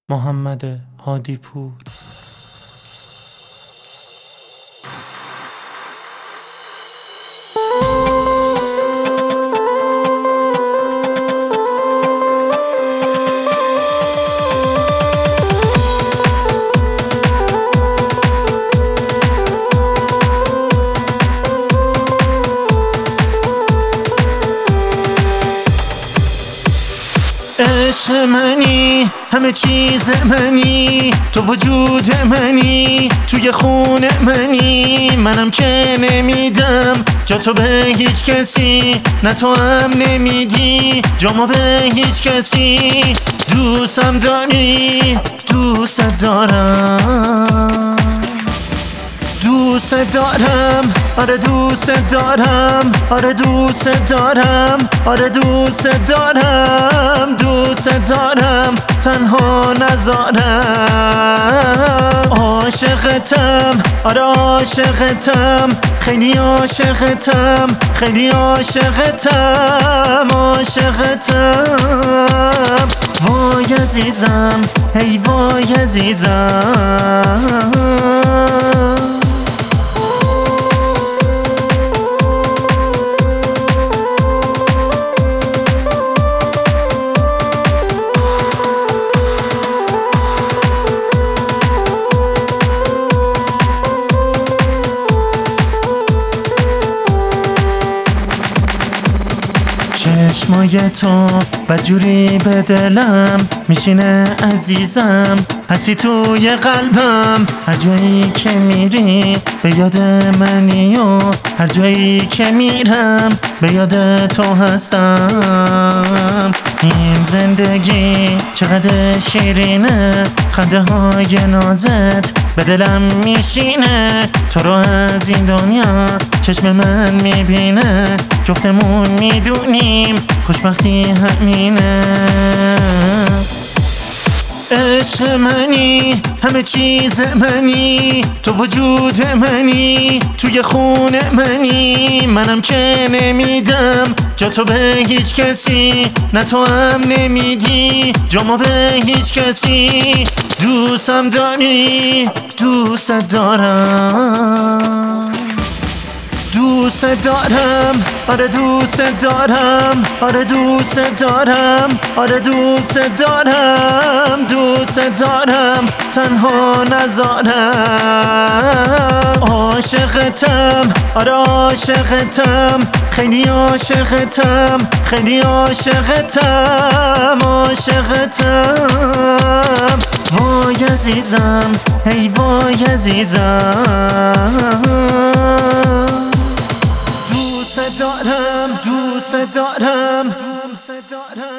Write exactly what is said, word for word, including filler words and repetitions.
محمد هادی پور. عشق منی، همه چیز منی، تو وجود منی، توی خون منی. منم که نمیدم جا تو به هیچ کسی، نه تو هم نمیدی جامو به هیچ کسی. دوستم داری، دوست دارم، دوست دارم، آره دوست دارم، آره دوست دارم، آره دوست دارم، دوست دارم، تنها نذارم. عاشقتم، آره عاشقتم، خیلی عاشقتم، خیلی عاشقتم، عاشقتم. وای عزیزم، هی وای عزیزم. چشمای تو بدجوری به دلم میشینه عزیزم، هستی توی قلبم. هر جایی که میری به یاد منی و هر جایی که میرم به یاد تو هستم. این زندگی چقدر شیرینه، خنده های نازت به دلم میشینه. تو رو از این دنیا چشم من میبینه، جفتمون میدونیم خوشبختی همینه. عشق منی، همه چیز منی، تو وجود منی، توی خون منی. منم که نمیدم جا تو به هیچ کسی، نه تو هم نمیدی جامو به هیچ کسی. دوستم داری، دوست دارم، دوست دارم، آره دوست دارم، آره دوست دارم، آره دوست دارم، دوست دارم، تنها نذارم. عاشقتم، آره عاشقتم، خیلی عاشقتم، خیلی عاشقتم، عاشقتم. وای عزیزم، هی وای عزیزم. دوست دارم، دوست دارم، دوست دارم.